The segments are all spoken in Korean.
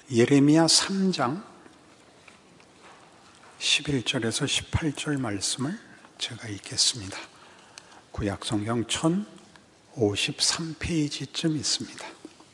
예레미야 3장 11절에서 18절 말씀을 제가 읽겠습니다. 구약성경 1053페이지쯤 있습니다.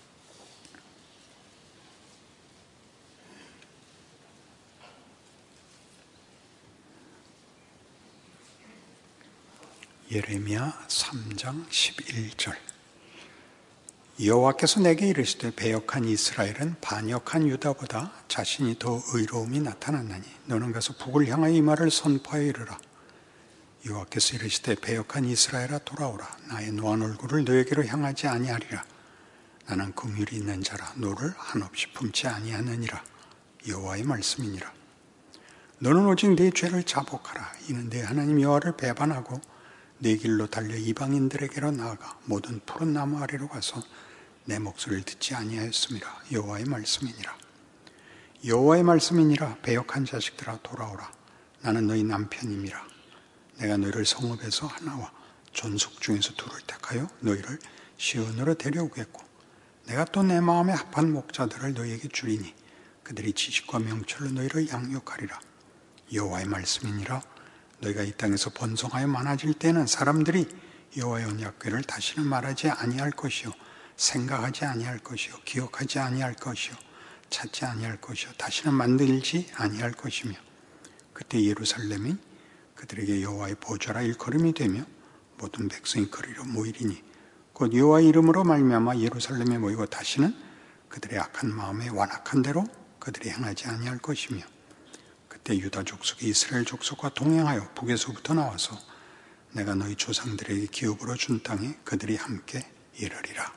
예레미야 3장 11절. 여호와께서 내게 이르시되 배역한 이스라엘은 반역한 유다보다 자신이 더 의로움이 나타났나니 너는 가서 북을 향하여 이 말을 선포하여 이르라. 여호와께서 이르시되 배역한 이스라엘아 돌아오라. 나의 노한 얼굴을 너에게로 향하지 아니하리라. 나는 긍휼이 있는 자라 너를 한없이 품지 아니하느니라. 여호와의 말씀이니라. 너는 오직 네 죄를 자복하라. 이는 네 하나님 여호와를 배반하고 네 길로 달려 이방인들에게로 나아가 모든 푸른 나무 아래로 가서 내 목소리를 듣지 아니하였음이라. 여호와의 말씀이니라. 여호와의 말씀이니라. 배역한 자식들아 돌아오라. 나는 너희 남편임이라. 내가 너희를 성읍에서 하나와 존속 중에서 둘을 택하여 너희를 시온으로 데려오겠고 내가 또 내 마음에 합한 목자들을 너희에게 주리니 그들이 지식과 명철로 너희를 양육하리라. 여호와의 말씀이니라. 너희가 이 땅에서 번성하여 많아질 때는 사람들이 여호와의 언약궤를 다시는 말하지 아니할 것이요 생각하지 아니할 것이요 기억하지 아니할 것이요 찾지 아니할 것이요 다시는 만들지 아니할 것이며 그때 예루살렘이 그들에게 여호와의 보좌라 일컬음이 되며 모든 백성이 그리로 모이리니 곧 여호와의 이름으로 말미암아 예루살렘에 모이고 다시는 그들의 악한 마음에 완악한 대로 그들이 행하지 아니할 것이며 그때 유다 족속이 이스라엘 족속과 동행하여 북에서부터 나와서 내가 너희 조상들에게 기업으로 준 땅에 그들이 함께 이르리라.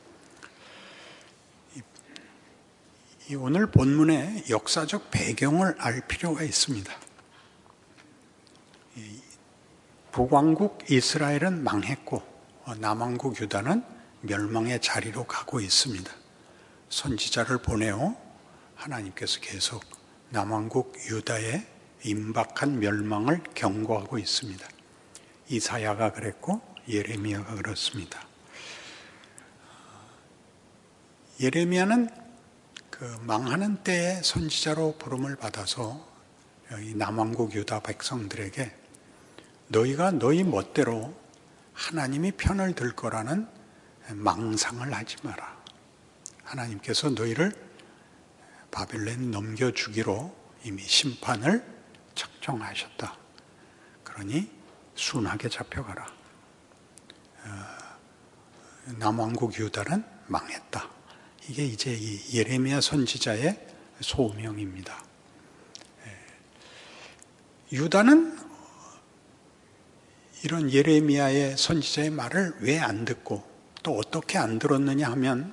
이 오늘 본문의 역사적 배경을 알 필요가 있습니다. 북왕국 이스라엘은 망했고 남왕국 유다는 멸망의 자리로 가고 있습니다. 선지자를 보내어 하나님께서 계속 남왕국 유다의 임박한 멸망을 경고하고 있습니다. 이사야가 그랬고 예레미야가 그렇습니다. 예레미야는 그 망하는 때의 선지자로 부름을 받아서 이 남왕국 유다 백성들에게 너희가 너희 멋대로 하나님이 편을 들 거라는 망상을 하지 마라. 하나님께서 너희를 바벨론에 넘겨주기로 이미 심판을 작정하셨다. 그러니 순하게 잡혀가라. 남왕국 유다는 망했다. 이게 이제 이 예레미야 선지자의 소명입니다. 유다는 이런 예레미야의 선지자의 말을 왜 안 듣고 또 어떻게 안 들었느냐 하면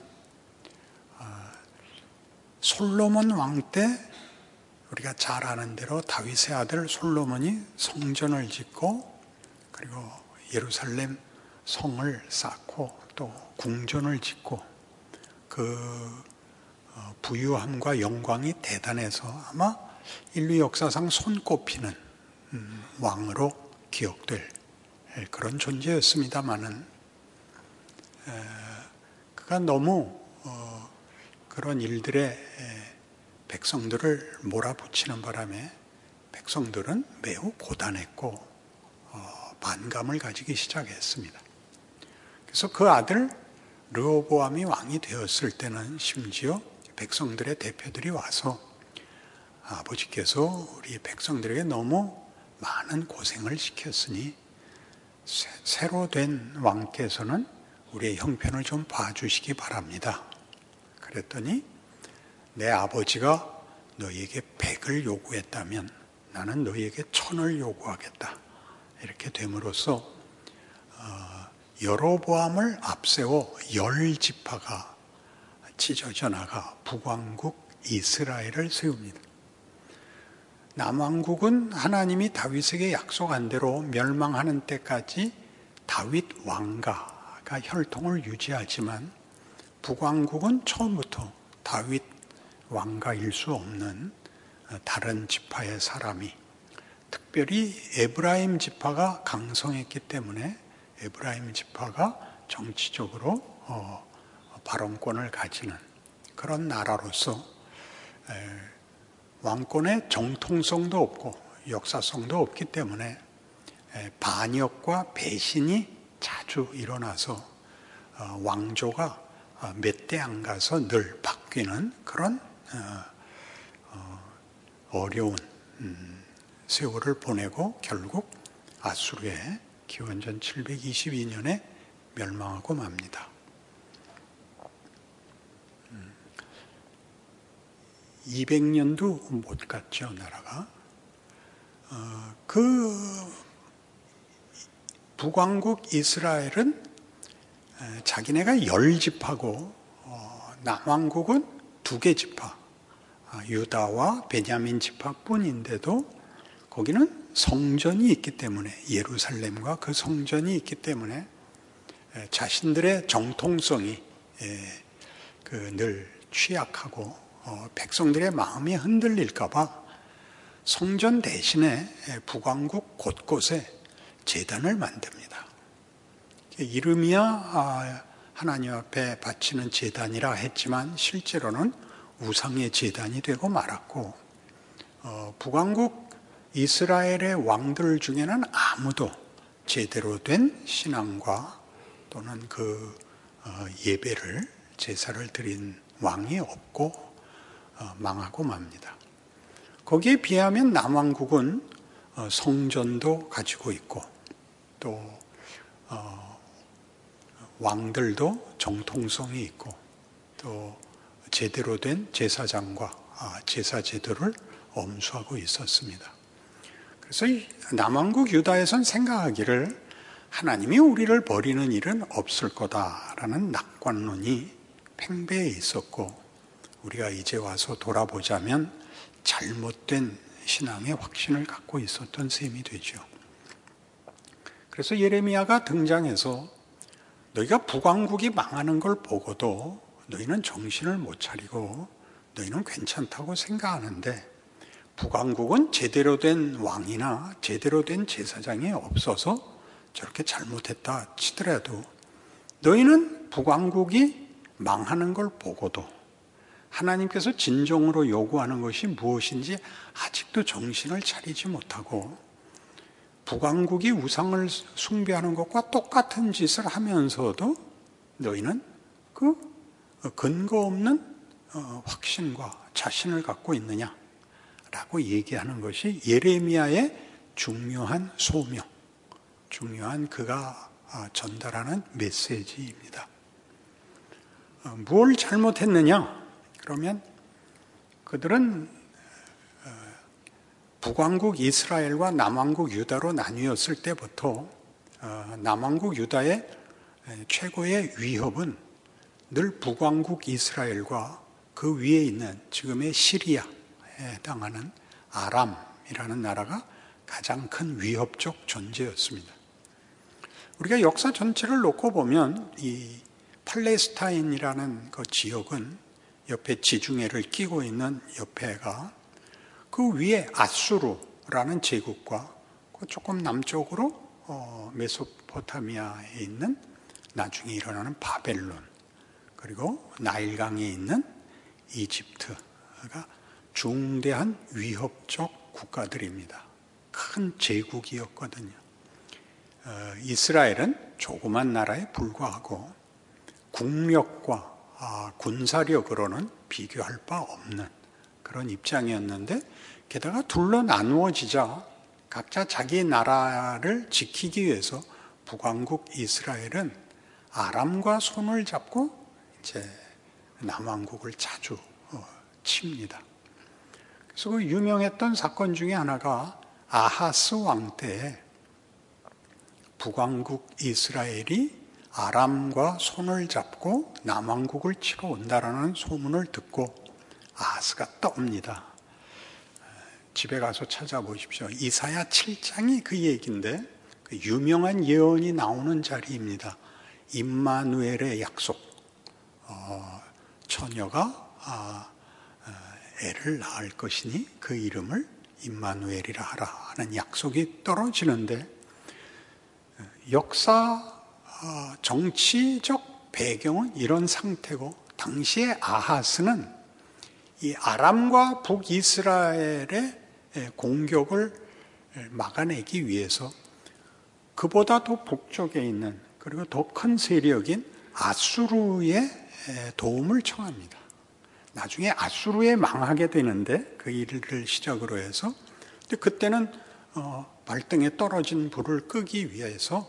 솔로몬 왕 때 우리가 잘 아는 대로 다윗의 아들 솔로몬이 성전을 짓고 그리고 예루살렘 성을 쌓고 또 궁전을 짓고 그 부유함과 영광이 대단해서 아마 인류 역사상 손꼽히는 왕으로 기억될 그런 존재였습니다마는 그가 너무 그런 일들에 백성들을 몰아붙이는 바람에 백성들은 매우 고단했고 반감을 가지기 시작했습니다. 그래서 그 아들 르호보암이 왕이 되었을 때는 심지어 백성들의 대표들이 와서 아버지께서 우리 백성들에게 너무 많은 고생을 시켰으니 새로 된 왕께서는 우리의 형편을 좀 봐주시기 바랍니다. 그랬더니 내 아버지가 너희에게 100을 요구했다면 나는 너희에게 1000을 요구하겠다. 이렇게 됨으로써 여로보암을 앞세워 10지파가 찢어져 나가 북왕국 이스라엘을 세웁니다. 남왕국은 하나님이 다윗에게 약속한 대로 멸망하는 때까지 다윗 왕가가 혈통을 유지하지만 북왕국은 처음부터 다윗 왕가일 수 없는 다른 지파의 사람이 특별히 에브라임 지파가 강성했기 때문에 에브라임 지파가 정치적으로 발언권을 가지는 그런 나라로서 왕권의 정통성도 없고 역사성도 없기 때문에 반역과 배신이 자주 일어나서 왕조가 몇 대 안 가서 늘 바뀌는 그런 어려운 세월을 보내고 결국 아수르의 기원전 722년에 멸망하고 맙니다. 200년도 못 갔죠, 나라가. 그 북왕국 이스라엘은 자기네가 10지파고 남왕국은 2개 지파, 유다와 베냐민 지파뿐인데도 거기는 성전이 있기 때문에, 예루살렘과 그 성전이 있기 때문에 자신들의 정통성이 늘 취약하고 백성들의 마음이 흔들릴까 봐 성전 대신에 북왕국 곳곳에 제단을 만듭니다. 이름이야 하나님 앞에 바치는 제단이라 했지만 실제로는 우상의 제단이 되고 말았고, 북왕국 이스라엘의 왕들 중에는 아무도 제대로 된 신앙과 또는 그 예배를, 제사를 드린 왕이 없고 망하고 맙니다. 거기에 비하면 남왕국은 성전도 가지고 있고 또 왕들도 정통성이 있고 또 제대로 된 제사장과 제사 제도를 엄수하고 있었습니다. 그래서 남왕국 유다에선 생각하기를 하나님이 우리를 버리는 일은 없을 거다라는 낙관론이 팽배해 있었고, 우리가 이제 와서 돌아보자면 잘못된 신앙의 확신을 갖고 있었던 셈이 되죠. 그래서 예레미야가 등장해서 너희가 북왕국이 망하는 걸 보고도 너희는 정신을 못 차리고 너희는 괜찮다고 생각하는데, 북왕국은 제대로 된 왕이나 제대로 된 제사장이 없어서 저렇게 잘못했다 치더라도 너희는 북왕국이 망하는 걸 보고도 하나님께서 진정으로 요구하는 것이 무엇인지 아직도 정신을 차리지 못하고 북왕국이 우상을 숭배하는 것과 똑같은 짓을 하면서도 너희는 그 근거 없는 확신과 자신을 갖고 있느냐라고 얘기하는 것이 예레미야의 중요한 소명, 중요한 그가 전달하는 메시지입니다. 뭘 잘못했느냐? 그러면 그들은 북왕국 이스라엘과 남왕국 유다로 나뉘었을 때부터 남왕국 유다의 최고의 위협은 늘 북왕국 이스라엘과 그 위에 있는 지금의 시리아에 해당하는 아람이라는 나라가 가장 큰 위협적 존재였습니다. 우리가 역사 전체를 놓고 보면 이 팔레스타인이라는 그 지역은 옆에 지중해를 끼고 있는 옆에가 그 위에 아수르라는 제국과 그 조금 남쪽으로 메소포타미아에 있는 나중에 일어나는 바벨론, 그리고 나일강에 있는 이집트가 중대한 위협적 국가들입니다. 큰 제국이었거든요. 이스라엘은 조그만 나라에 불과하고 국력과 군사력으로는 비교할 바 없는 그런 입장이었는데, 게다가 둘로 나누어지자 각자 자기 나라를 지키기 위해서 북왕국 이스라엘은 아람과 손을 잡고 이제 남왕국을 자주 칩니다. 그래서 그 유명했던 사건 중에 하나가 아하스 왕 때에 북왕국 이스라엘이 아람과 손을 잡고 남왕국을 치러 온다라는 소문을 듣고 아하스가 떠옵니다. 집에 가서 찾아보십시오. 이사야 7장이 그 얘기인데 그 유명한 예언이 나오는 자리입니다. 임마누엘의 약속, 처녀가 애를 낳을 것이니 그 이름을 임마누엘이라 하라 하는 약속이 떨어지는데, 역사 정치적 배경은 이런 상태고 당시에 아하스는 이 아람과 북이스라엘의 공격을 막아내기 위해서 그보다 더 북쪽에 있는 그리고 더 큰 세력인 아수르의 도움을 청합니다. 나중에 아수르에 망하게 되는데 그 일을 시작으로 해서 근데 그때는 발등에 떨어진 불을 끄기 위해서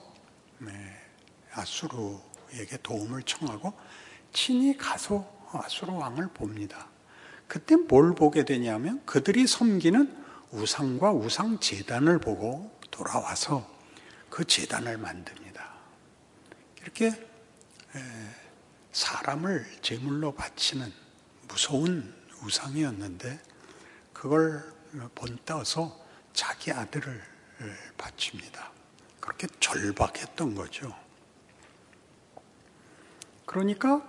아수르에게 도움을 청하고 친히 가서 아수르 왕을 봅니다. 그때 뭘 보게 되냐면 그들이 섬기는 우상과 우상 제단을 보고 돌아와서 그 제단을 만듭니다. 이렇게 사람을 제물로 바치는 무서운 우상이었는데 그걸 본따서 자기 아들을 바칩니다. 그렇게 절박했던 거죠. 그러니까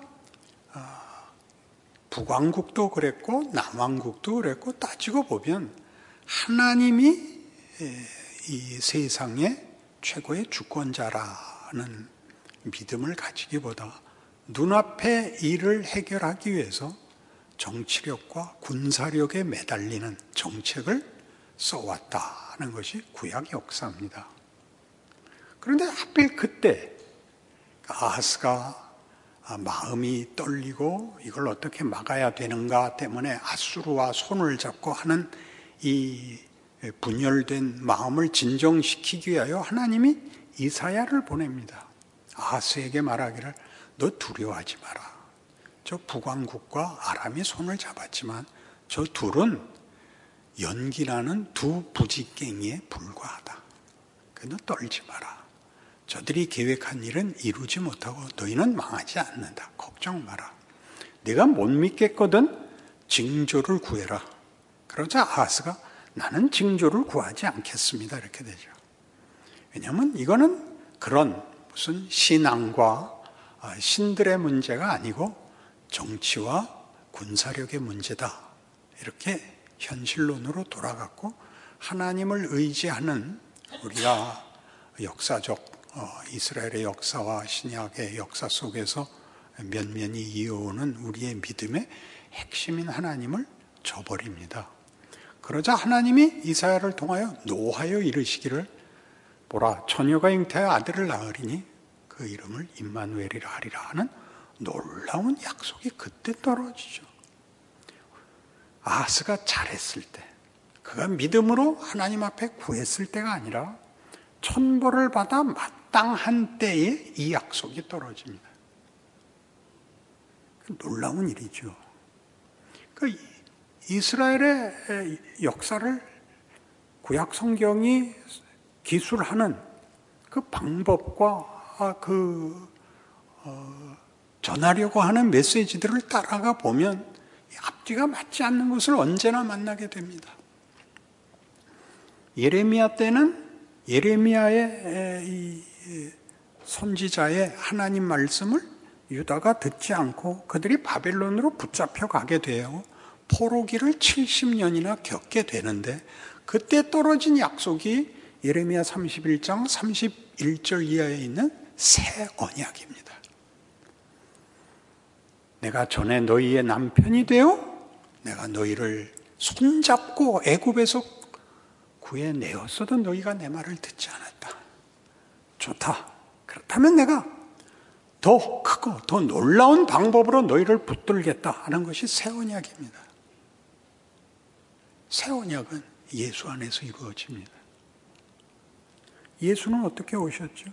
북왕국도 그랬고 남왕국도 그랬고 따지고 보면 하나님이 이 세상의 최고의 주권자라는 믿음을 가지기보다 눈앞의 일을 해결하기 위해서 정치력과 군사력에 매달리는 정책을 써왔다는 것이 구약 역사입니다. 그런데 하필 그때 아하스가 마음이 떨리고 이걸 어떻게 막아야 되는가 때문에 아수르와 손을 잡고 하는 이 분열된 마음을 진정시키기 위하여 하나님이 이사야를 보냅니다. 아하스에게 말하기를 너 두려워하지 마라. 저 북왕국과 아람이 손을 잡았지만 저 둘은 연기나는 두 부지깽이에 불과하다. 너 떨지 마라. 저들이 계획한 일은 이루지 못하고 너희는 망하지 않는다. 걱정 마라. 내가 못 믿겠거든 징조를 구해라. 그러자 아하스가 나는 징조를 구하지 않겠습니다. 이렇게 되죠. 왜냐하면 이거는 그런 무슨 신앙과 신들의 문제가 아니고 정치와 군사력의 문제다. 이렇게 현실론으로 돌아갔고 하나님을 의지하는 우리가 역사적 이스라엘의 역사와 신약의 역사 속에서 면면이 이어오는 우리의 믿음의 핵심인 하나님을 저버립니다. 그러자 하나님이 이사야를 통하여 노하여 이르시기를 보라 처녀가 잉태하여 아들을 낳으리니 그 이름을 임마누엘이라 하리라 하는 놀라운 약속이 그때 떨어지죠. 아하스가 잘했을 때 그가 믿음으로 하나님 앞에 구했을 때가 아니라 천벌을 받아 마땅한 때에 이 약속이 떨어집니다. 놀라운 일이죠. 그 이스라엘의 역사를 구약 성경이 기술하는 그 방법과 전하려고 하는 메시지들을 따라가 보면 앞뒤가 맞지 않는 것을 언제나 만나게 됩니다. 예레미야 때는 예레미야의 이 선지자의 하나님 말씀을 유다가 듣지 않고 그들이 바벨론으로 붙잡혀 가게 되고 포로기를 70년이나 겪게 되는데 그때 떨어진 약속이 예레미야 31장 31절 이하에 있는 새 언약입니다. 내가 전에 너희의 남편이 되어 내가 너희를 손잡고 애굽에서 구해내었어도 너희가 내 말을 듣지 않았다. 좋다. 그렇다면 내가 더 크고 더 놀라운 방법으로 너희를 붙들겠다 하는 것이 새 언약입니다. 새 언약은 예수 안에서 이루어집니다. 예수는 어떻게 오셨죠?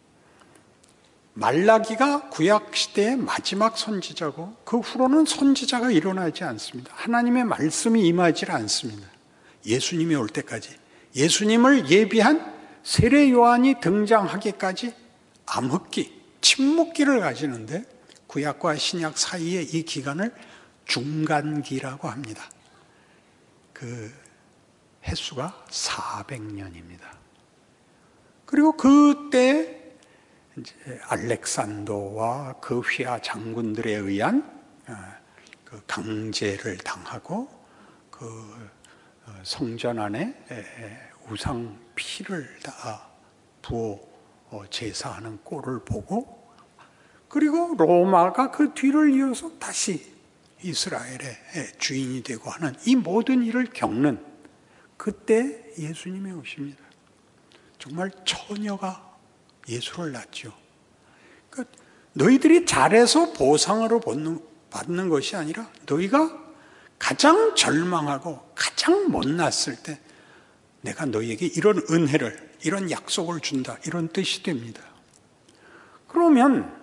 말라기가 구약 시대의 마지막 선지자고 그 후로는 선지자가 일어나지 않습니다. 하나님의 말씀이 임하지 않습니다. 예수님이 올 때까지 예수님을 예비한 세례 요한이 등장하기까지 암흑기, 침묵기를 가지는데 구약과 신약 사이의 이 기간을 중간기라고 합니다. 그 횟수가 400년입니다. 그리고 그때 이제 알렉산더와 그 휘하 장군들에 의한 그 강제를 당하고 그 성전 안에 우상 피를 다 부어 제사하는 꼴을 보고 그리고 로마가 그 뒤를 이어서 다시 이스라엘의 주인이 되고 하는 이 모든 일을 겪는 그때 예수님이 오십니다. 정말 처녀가 예수를 낳죠. 그러니까 너희들이 잘해서 보상으로 받는 것이 아니라 너희가 가장 절망하고 가장 못났을 때 내가 너희에게 이런 은혜를, 이런 약속을 준다, 이런 뜻이 됩니다. 그러면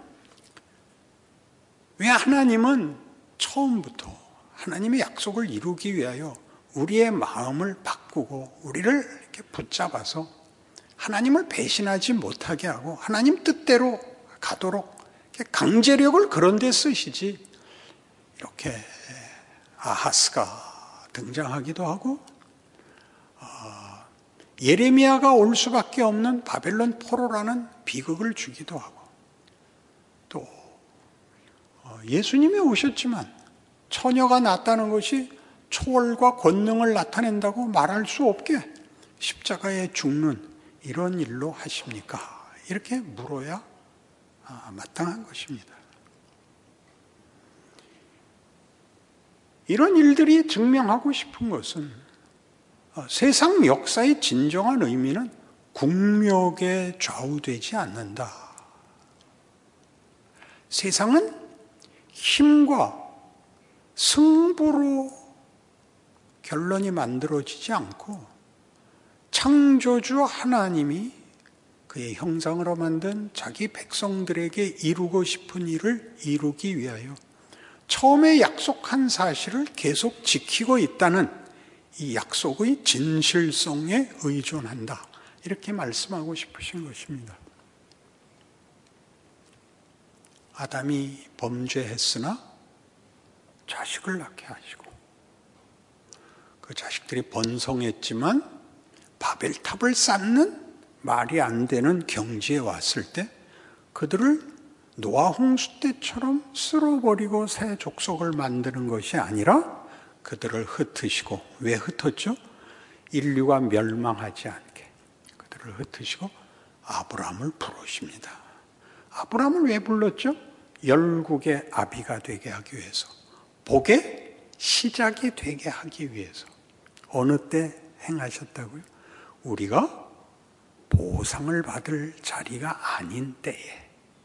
왜 하나님은 처음부터 하나님의 약속을 이루기 위하여 우리의 마음을 바꾸고 우리를 이렇게 붙잡아서 하나님을 배신하지 못하게 하고 하나님 뜻대로 가도록 강제력을 그런 데 쓰시지, 이렇게 아하스가 등장하기도 하고 예레미야가 올 수밖에 없는 바벨론 포로라는 비극을 주기도 하고, 또 예수님이 오셨지만 처녀가 낳았다는 것이 초월과 권능을 나타낸다고 말할 수 없게 십자가에 죽는 이런 일로 하십니까? 이렇게 물어야 마땅한 것입니다. 이런 일들이 증명하고 싶은 것은 세상 역사의 진정한 의미는 국력에 좌우되지 않는다. 세상은 힘과 승부로 결론이 만들어지지 않고 창조주 하나님이 그의 형상으로 만든 자기 백성들에게 이루고 싶은 일을 이루기 위하여 처음에 약속한 사실을 계속 지키고 있다는 이 약속의 진실성에 의존한다. 이렇게 말씀하고 싶으신 것입니다. 아담이 범죄했으나 자식을 낳게 하시고 그 자식들이 번성했지만 바벨탑을 쌓는 말이 안 되는 경지에 왔을 때 그들을 노아 홍수 때처럼 쓸어버리고 새 족속을 만드는 것이 아니라 그들을 흩으시고, 왜 흩었죠? 인류가 멸망하지 않게 그들을 흩으시고 아브라함을 부르십니다. 아브라함을 왜 불렀죠? 열국의 아비가 되게 하기 위해서, 복의 시작이 되게 하기 위해서. 어느 때 행하셨다고요? 우리가 보상을 받을 자리가 아닌 때에,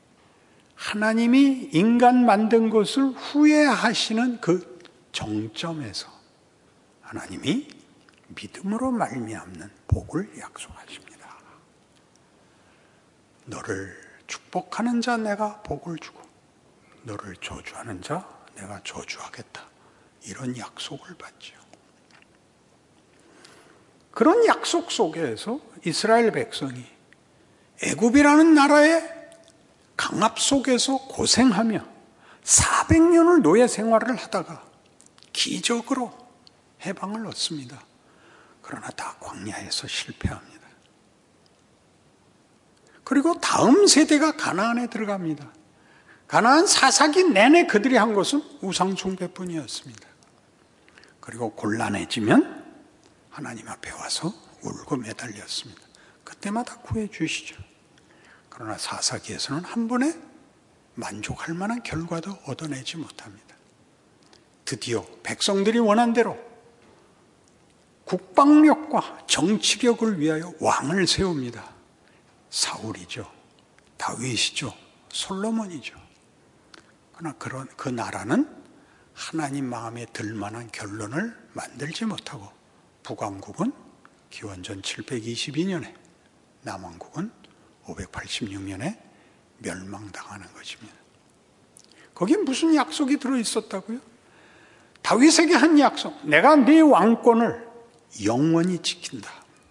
하나님이 인간 만든 것을 후회하시는 그 정점에서 하나님이 믿음으로 말미암는 복을 약속하십니다. 너를 축복하는 자 내가 복을 주고 너를 저주하는 자 내가 저주하겠다. 이런 약속을 받죠. 그런 약속 속에서 이스라엘 백성이 애굽이라는 나라의 강압 속에서 고생하며 400년을 노예 생활을 하다가 기적으로 해방을 얻습니다. 그러나 다 광야에서 실패합니다. 그리고 다음 세대가 가나안에 들어갑니다. 가나안 사사기 내내 그들이 한 것은 우상 숭배뿐이었습니다. 그리고 곤란해지면 하나님 앞에 와서 울고 매달렸습니다. 그때마다 구해 주시죠. 그러나 사사기에서는 한 번에 만족할 만한 결과도 얻어내지 못합니다. 드디어 백성들이 원한 대로 국방력과 정치력을 위하여 왕을 세웁니다. 사울이죠. 다윗이죠. 솔로몬이죠. 그러나 그 나라는 하나님 마음에 들만한 결론을 만들지 못하고 북왕국은 기원전 722년에, 남왕국은 586년에 멸망당하는 것입니다. 거기에 무슨 약속이 들어있었다고요? 다윗에게 한 약속, 내가 네 왕권을 영원히 지킨다.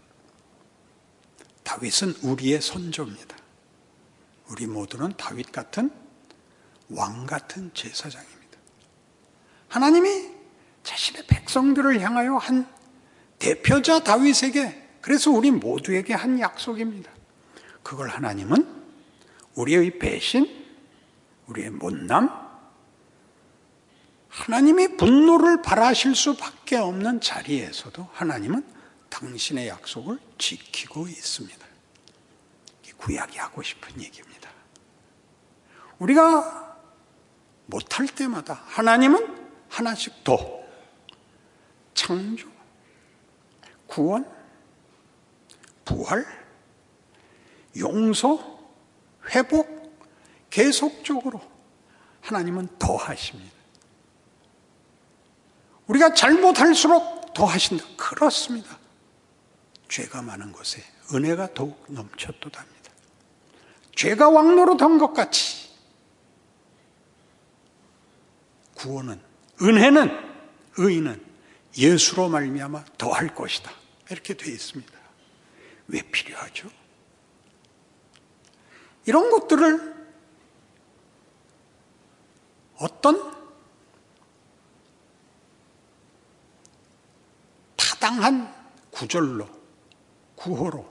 다윗은 우리의 선조입니다. 우리 모두는 다윗 같은 왕 같은 제사장입니다. 하나님이 자신의 백성들을 향하여 한 대표자 다윗에게, 그래서 우리 모두에게 한 약속입니다. 그걸 하나님은 우리의 배신, 우리의 못남, 하나님이 분노를 발하실 수밖에 없는 자리에서도 하나님은 당신의 약속을 지키고 있습니다. 구약이 하고 싶은 얘기입니다. 우리가 못할 때마다 하나님은 하나씩 더 창조, 구원, 부활, 용서, 회복, 계속적으로 하나님은 더 하십니다. 우리가 잘못할수록 더 하신다. 그렇습니다. 죄가 많은 곳에 은혜가 더욱 넘쳤도답니다. 죄가 왕노릇한 것 같이 구원은, 은혜는, 의는 예수로 말미암아 더할 것이다. 이렇게 되어 있습니다. 왜 필요하죠? 이런 것들을 어떤 타당한 구절로, 구호로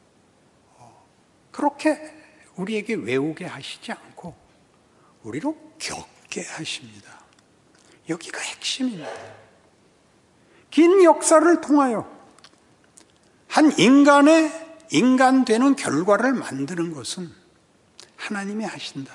그렇게 우리에게 외우게 하시지 않고 우리로 겪게 하십니다. 여기가 핵심입니다. 긴 역사를 통하여 한 인간의 인간 되는 결과를 만드는 것은 하나님이 하신다.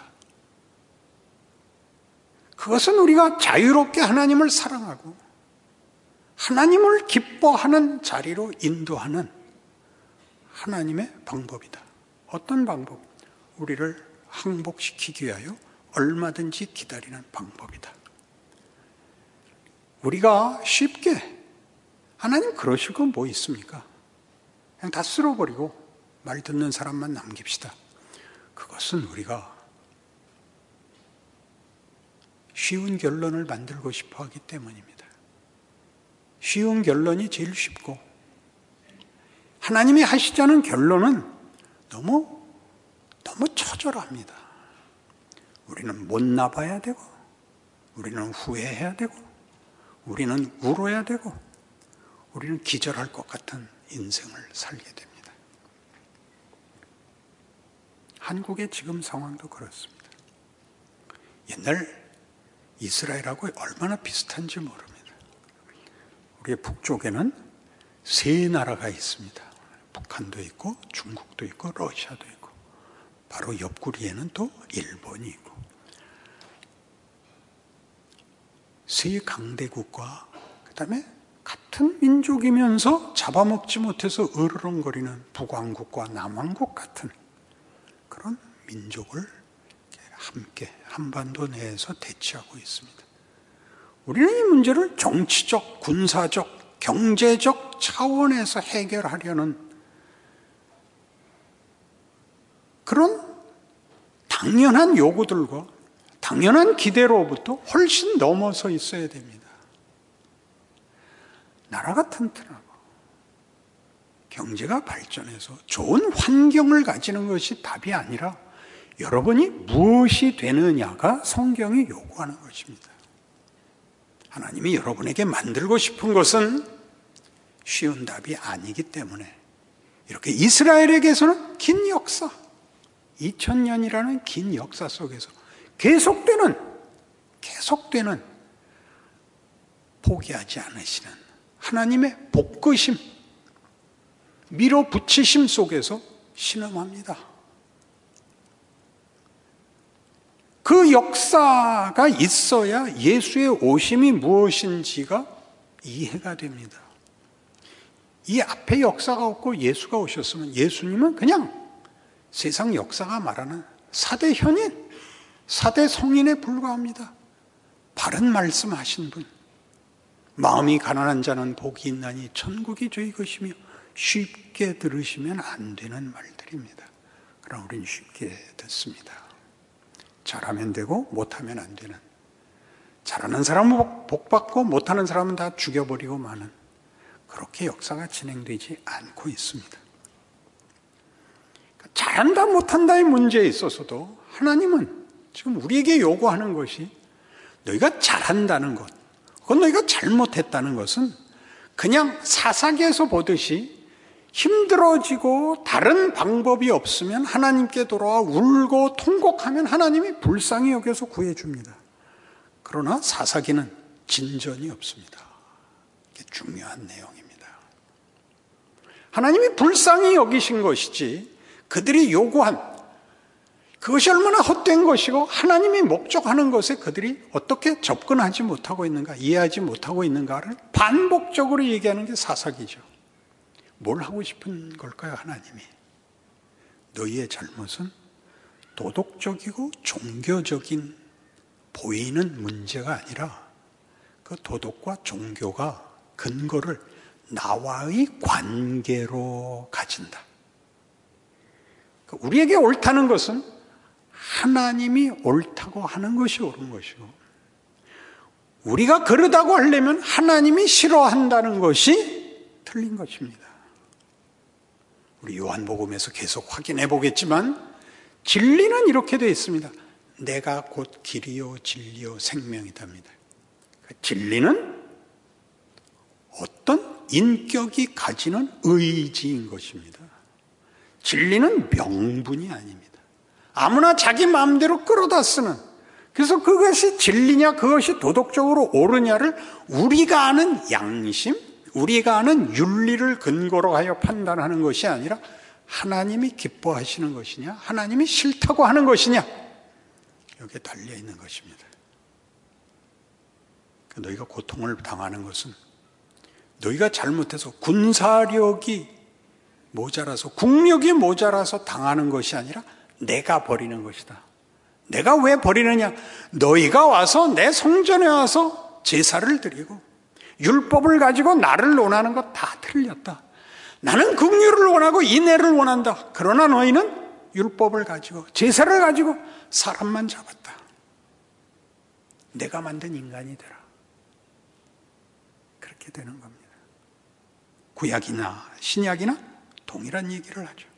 그것은 우리가 자유롭게 하나님을 사랑하고 하나님을 기뻐하는 자리로 인도하는 하나님의 방법이다. 어떤 방법? 우리를 항복시키기 위하여 얼마든지 기다리는 방법이다. 우리가 쉽게 하나님 그러실 건 뭐 있습니까? 그냥 다 쓸어버리고 말 듣는 사람만 남깁시다. 그것은 우리가 쉬운 결론을 만들고 싶어 하기 때문입니다. 쉬운 결론이 제일 쉽고 하나님이 하시자는 결론은 너무 처절합니다. 우리는 못 나봐야 되고 우리는 후회해야 되고 우리는 울어야 되고 우리는 기절할 것 같은 인생을 살게 됩니다. 한국의 지금 상황도 그렇습니다. 옛날 이스라엘하고 얼마나 비슷한지 모릅니다. 우리의 북쪽에는 세 나라가 있습니다. 북한도 있고 중국도 있고 러시아도 있고 바로 옆구리에는 또 일본이 있고 세 강대국과 그다음에 같은 민족이면서 잡아먹지 못해서 으르렁거리는 북왕국과 남왕국 같은 그런 민족을 함께 한반도 내에서 대치하고 있습니다. 우리는 이 문제를 정치적, 군사적, 경제적 차원에서 해결하려는 그런 당연한 요구들과 당연한 기대로부터 훨씬 넘어서 있어야 됩니다. 나라가 튼튼하고 경제가 발전해서 좋은 환경을 가지는 것이 답이 아니라 여러분이 무엇이 되느냐가 성경이 요구하는 것입니다. 하나님이 여러분에게 만들고 싶은 것은 쉬운 답이 아니기 때문에 이렇게 이스라엘에게서는 긴 역사, 2000년이라는 긴 역사 속에서 계속되는 포기하지 않으시는 하나님의 복그심, 밀어붙이심 속에서 신음합니다. 그 역사가 있어야 예수의 오심이 무엇인지가 이해가 됩니다. 이 앞에 역사가 없고 예수가 오셨으면 예수님은 그냥 세상 역사가 말하는 사대 현인, 사대 성인에 불과합니다. 바른 말씀하신 분. 마음이 가난한 자는 복이 있나니 천국이 저희 것이며 쉽게 들으시면 안 되는 말들입니다. 그럼 우리는 쉽게 듣습니다. 잘하면 되고 못하면 안 되는, 잘하는 사람은 복받고 못하는 사람은 다 죽여버리고 마는 그렇게 역사가 진행되지 않고 있습니다. 잘한다 못한다의 문제에 있어서도 하나님은 지금 우리에게 요구하는 것이 너희가 잘한다는 것, 그건 너희가 잘못했다는 것은 그냥 사사기에서 보듯이 힘들어지고 다른 방법이 없으면 하나님께 돌아와 울고 통곡하면 하나님이 불쌍히 여겨서 구해줍니다. 그러나 사사기는 진전이 없습니다. 이게 중요한 내용입니다. 하나님이 불쌍히 여기신 것이지 그들이 요구한 그것이 얼마나 헛된 것이고 하나님이 목적하는 것에 그들이 어떻게 접근하지 못하고 있는가, 이해하지 못하고 있는가를 반복적으로 얘기하는 게 사사기죠. 뭘 하고 싶은 걸까요, 하나님이? 너희의 잘못은 도덕적이고 종교적인 보이는 문제가 아니라 그 도덕과 종교가 근거를 나와의 관계로 가진다. 우리에게 옳다는 것은 하나님이 옳다고 하는 것이 옳은 것이고, 우리가 그러다고 하려면 하나님이 싫어한다는 것이 틀린 것입니다. 우리 요한복음에서 계속 확인해 보겠지만 진리는 이렇게 되어 있습니다. 내가 곧 길이요 진리요 생명이답니다. 진리는 어떤 인격이 가지는 의지인 것입니다. 진리는 명분이 아닙니다. 아무나 자기 마음대로 끌어다 쓰는, 그래서 그것이 진리냐 그것이 도덕적으로 옳으냐를 우리가 아는 양심, 우리가 아는 윤리를 근거로 하여 판단하는 것이 아니라 하나님이 기뻐하시는 것이냐, 하나님이 싫다고 하는 것이냐, 여기에 달려 있는 것입니다. 너희가 고통을 당하는 것은 너희가 잘못해서 군사력이 모자라서, 국력이 모자라서 당하는 것이 아니라 내가 버리는 것이다. 내가 왜 버리느냐? 너희가 와서 내 성전에 와서 제사를 드리고 율법을 가지고 나를 논하는 것 다 틀렸다. 나는 긍휼을 원하고 인애를 원한다. 그러나 너희는 율법을 가지고 제사를 가지고 사람만 잡았다. 내가 만든 인간이 되라. 그렇게 되는 겁니다. 구약이나 신약이나 동일한 얘기를 하죠.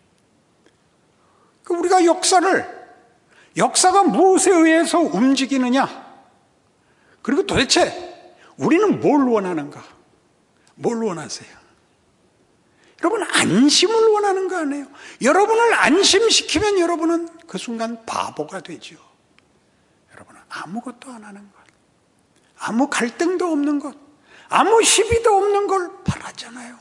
우리가 역사가 무엇에 의해서 움직이느냐? 그리고 도대체 우리는 뭘 원하는가? 뭘 원하세요? 여러분, 안심을 원하는 거 아니에요? 여러분을 안심시키면 여러분은 그 순간 바보가 되죠. 여러분은 아무것도 안 하는 것, 아무 갈등도 없는 것, 아무 시비도 없는 걸 바라잖아요.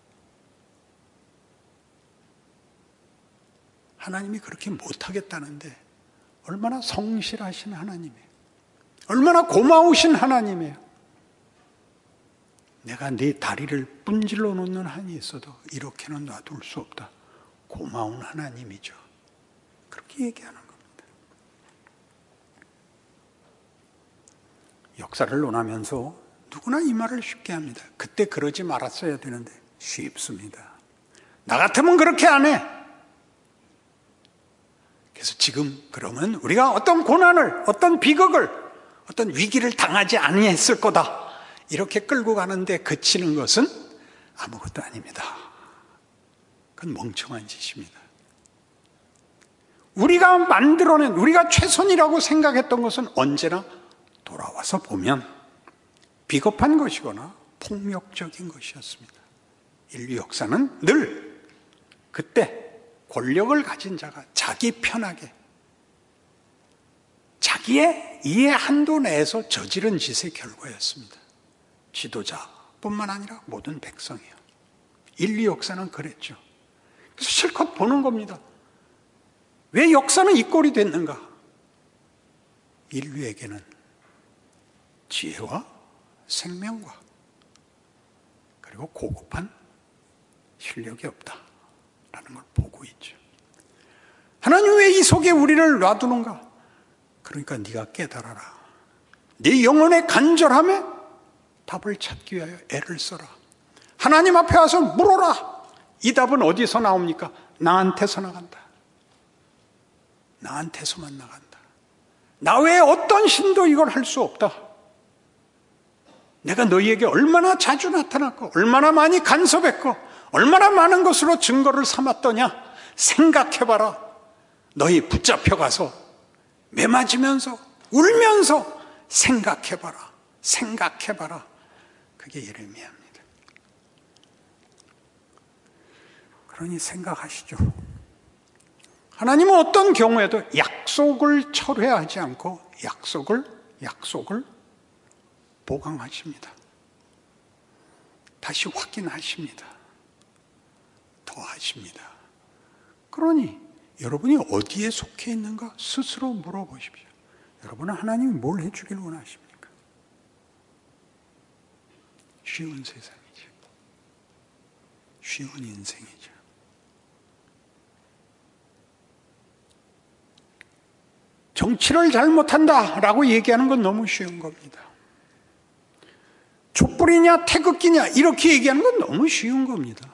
하나님이 그렇게 못하겠다는데 얼마나 성실하신 하나님이에요. 얼마나 고마우신 하나님이에요. 내가 네 다리를 분질러 놓는 한이 있어도 이렇게는 놔둘 수 없다. 고마운 하나님이죠. 그렇게 얘기하는 겁니다. 역사를 논하면서 누구나 이 말을 쉽게 합니다. 그때 그러지 말았어야 되는데. 쉽습니다. 나 같으면 그렇게 안 해. 그래서 지금 그러면 우리가 어떤 고난을, 어떤 비극을, 어떤 위기를 당하지 아니했을 거다, 이렇게 끌고 가는데 그치는 것은 아무것도 아닙니다. 그건 멍청한 짓입니다. 우리가 만들어낸, 우리가 최선이라고 생각했던 것은 언제나 돌아와서 보면 비겁한 것이거나 폭력적인 것이었습니다. 인류 역사는 늘 그때 권력을 가진 자가 자기 편하게 자기의 이해 한도 내에서 저지른 짓의 결과였습니다. 지도자뿐만 아니라 모든 백성이요. 인류 역사는 그랬죠. 그래서 실컷 보는 겁니다. 왜 역사는 이 꼴이 됐는가? 인류에게는 지혜와 생명과 그리고 고급한 실력이 없다라는 걸 보고 있죠. 하나님 왜 이 속에 우리를 놔두는가? 그러니까 네가 깨달아라. 네 영혼의 간절함에 답을 찾기 위하여 애를 써라. 하나님 앞에 와서 물어라. 이 답은 어디서 나옵니까? 나한테서 나간다. 나한테서만 나간다. 나 외에 어떤 신도 이걸 할 수 없다. 내가 너희에게 얼마나 자주 나타났고 얼마나 많이 간섭했고 얼마나 많은 것으로 증거를 삼았더냐. 생각해봐라. 너희 붙잡혀가서 매맞으면서 울면서 생각해봐라. 생각해봐라. 그게 예레미야입니다. 그러니 생각하시죠. 하나님은 어떤 경우에도 약속을 철회하지 않고 약속을 보강하십니다. 다시 확인하십니다. 더 하십니다. 그러니 여러분이 어디에 속해 있는가 스스로 물어보십시오. 여러분은 하나님이 뭘 해주길 원하십니까? 쉬운 세상이죠. 쉬운 인생이죠. 정치를 잘못한다라고 얘기하는 건 너무 쉬운 겁니다. 촛불이냐 태극기냐 이렇게 얘기하는 건 너무 쉬운 겁니다.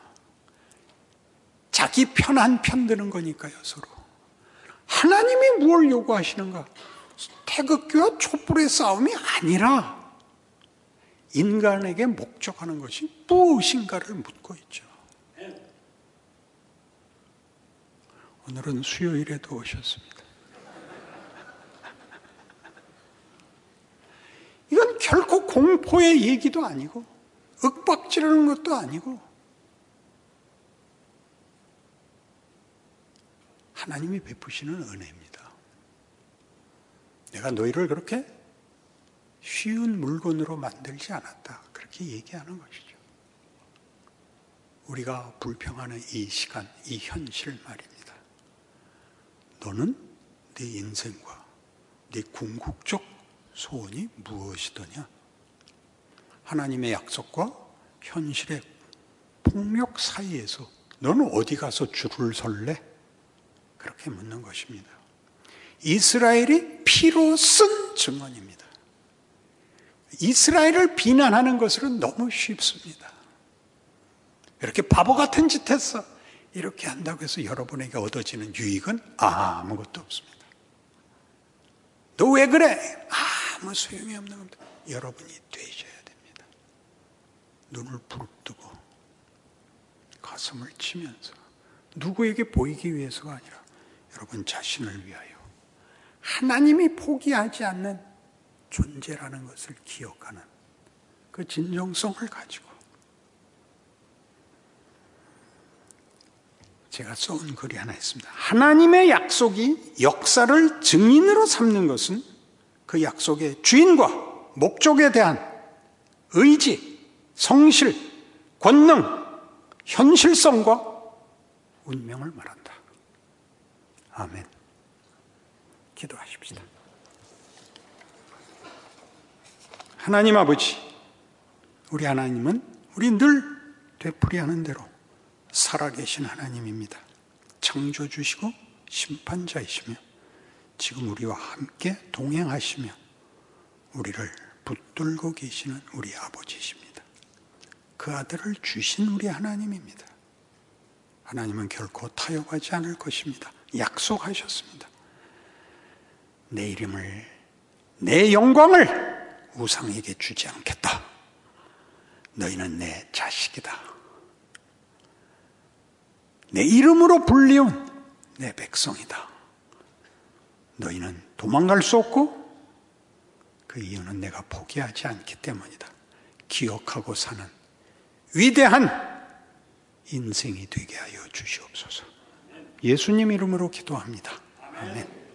자기 편 한 편 드는 거니까요, 서로. 하나님이 뭘 요구하시는가? 태극기와 촛불의 싸움이 아니라 인간에게 목적하는 것이 무엇인가를 묻고 있죠. 오늘은 수요일에도 오셨습니다. 이건 결코 공포의 얘기도 아니고 윽박지르는 것도 아니고 하나님이 베푸시는 은혜입니다. 내가 너희를 그렇게 쉬운 물건으로 만들지 않았다. 그렇게 얘기하는 것이죠. 우리가 불평하는 이 시간, 이 현실 말입니다. 너는 네 인생과 네 궁극적 소원이 무엇이더냐? 하나님의 약속과 현실의 폭력 사이에서 너는 어디 가서 줄을 설래? 그렇게 묻는 것입니다. 이스라엘이 피로 쓴 증언입니다. 이스라엘을 비난하는 것은 너무 쉽습니다. 이렇게 바보 같은 짓 했어. 이렇게 한다고 해서 여러분에게 얻어지는 유익은 아무것도 없습니다. 너 왜 그래? 아무 소용이 없는 겁니다. 여러분이 되셔야 됩니다. 눈을 부릅뜨고 가슴을 치면서 누구에게 보이기 위해서가 아니라 여러분 자신을 위하여 하나님이 포기하지 않는 존재라는 것을 기억하는 그 진정성을 가지고 제가 써온 글이 하나 있습니다. 하나님의 약속이 역사를 증인으로 삼는 것은 그 약속의 주인과 목적에 대한 의지, 성실, 권능, 현실성과 운명을 말한다. 아멘. 기도하십시다. 하나님 아버지, 우리 하나님은 우리 늘 되풀이하는 대로 살아계신 하나님입니다. 창조주시고 심판자이시며 지금 우리와 함께 동행하시며 우리를 붙들고 계시는 우리 아버지이십니다. 그 아들을 주신 우리 하나님입니다. 하나님은 결코 타협하지 않을 것입니다. 약속하셨습니다. 내 이름을, 내 영광을 우상에게 주지 않겠다. 너희는 내 자식이다. 내 이름으로 불리운 내 백성이다. 너희는 도망갈 수 없고 그 이유는 내가 포기하지 않기 때문이다. 기억하고 사는 위대한 인생이 되게 하여 주시옵소서. 예수님 이름으로 기도합니다. 아멘.